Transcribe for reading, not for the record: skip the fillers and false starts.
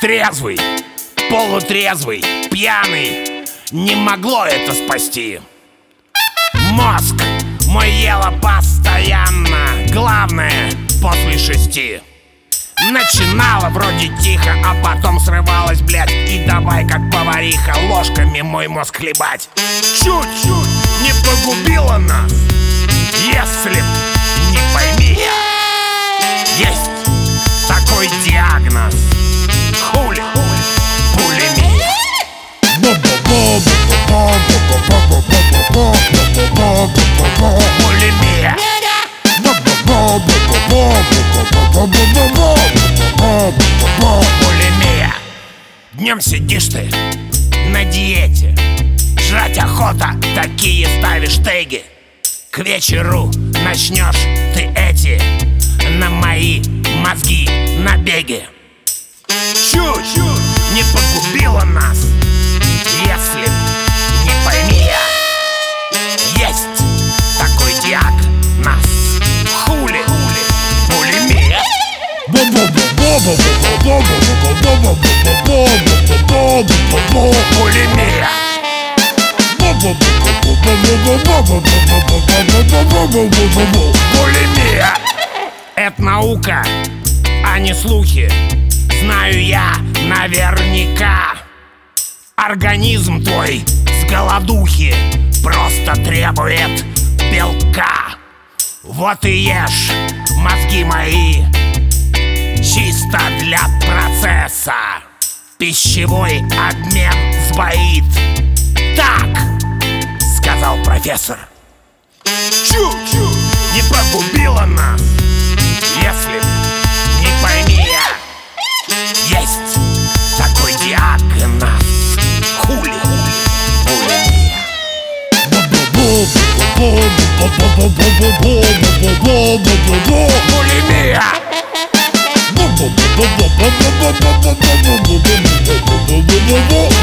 Трезвый, полутрезвый, пьяный, не могло это спасти. Мозг мой ела постоянно, главное после 6. Начинала вроде тихо, а потом срывалась, блядь. И давай, как повариха, ложками мой мозг хлебать. Чуть-чуть не погубила нас, если б не пойми я. Есть такой диагноз: хули, булимия. Булимия. Булимия. Днем сидишь ты на диете, жрать охота, такие ставишь теги. К вечеру начнешь ты эти на мои мозги набеги. Чуть-чуть не погубила нас, если б не пойми я. Есть такой диагноз: хули, булимия. Булимия. Булимия. Это наука, а не слухи. Знаю я наверняка. Организм твой с голодухи просто требует белка. Вот и ешь мозги мои чисто для процесса. Пищевой обмен сбоит. Так сказал профессор. Чуть-чуть не погубила нас, если б не пойми я. Есть такой диагноз: хули, булимия. Булимия.